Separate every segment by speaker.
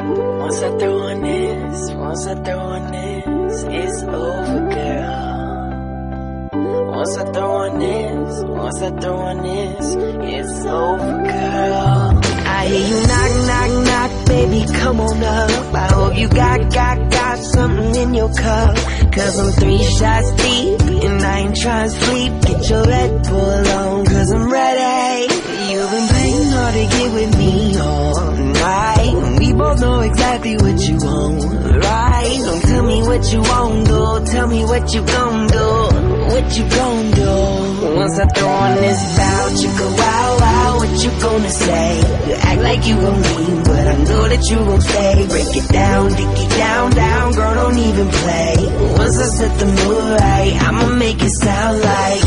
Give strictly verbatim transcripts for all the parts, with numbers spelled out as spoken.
Speaker 1: Once I throw on this, once I throw on this, it's over, girl. Once I throw on this, once I throw on this, it's over, girl. I hear you knock, knock, knock, baby, come on up. I hope you got, got, got something in your cup. Cause I'm three shots deep, and I ain't trying to sleep. Get your Red Bull on, cause I'm ready. You've been playing hard to get with me all night. We both know exactly what you want, right? Don't tell me what you won't do, tell me what you gon' do. What you gon' do? Once I throw on this bout, you go wow, wow, what you gonna say? You act like you gon' leave, but I know that you gon' stay. Break it down, dick it down, down, girl, don't even play. Once I set the mood right, I'ma make it sound like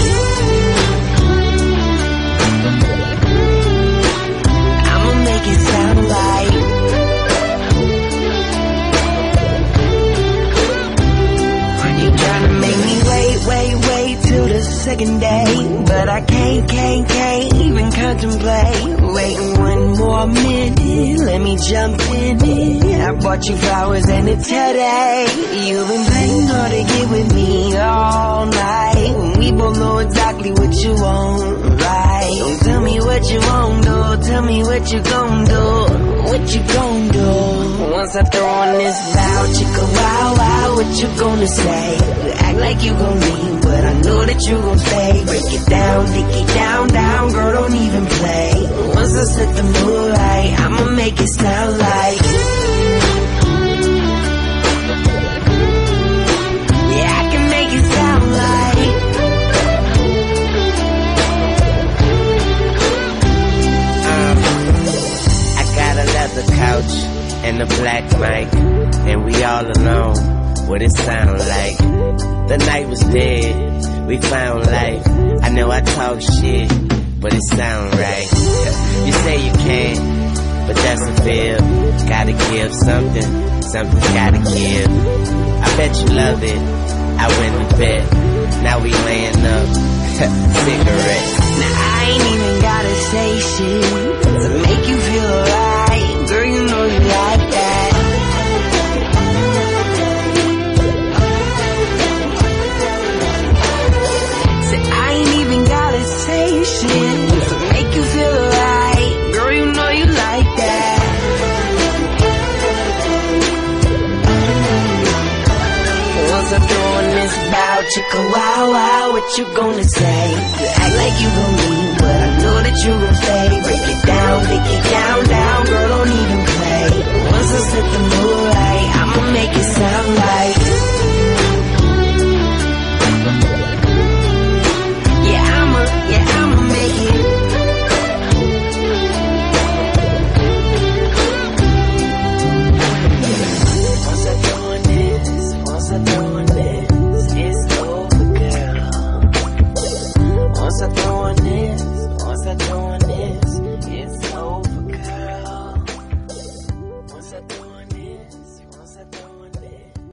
Speaker 1: I'ma make it sound like you tryna make me wait, wait, wait till the second day, but I can't, can't, can't even contemplate waiting one more minute. Let me jump in it. I bought you flowers and a teddy. You've been playing hard to get with me all night. We both know exactly what you want, right? Don't tell me what you won't do, tell me what you gon' do. What you gon' do? Once I throw on this bout, you go wow, wow, what you gonna say? You act like you gon' leave, but I know that you gon' stay. Break it down, dick it down, down, girl, don't even play. Once I set the mood right, I'ma make it sound like yeah, I can make it sound like um, I got a leather couch and a black mic, and we all alone. What it sound like? The night was dead, we found life. I know I talk shit, but it sound right. You say you can't, but that's a fib. Gotta give something, something gotta give. I bet you love it, I win the bet. Now we laying up, cigarette. Now I ain't even gotta say shit to make you feel alright. Girl, you know you like that. Say I ain't even gotta say shit to make you feel alright. Girl, you know you like that. Once I throw on this bout, you go wow, wow, what you gonna say? You act like you gon' leave, but I know that you gon' stay. Break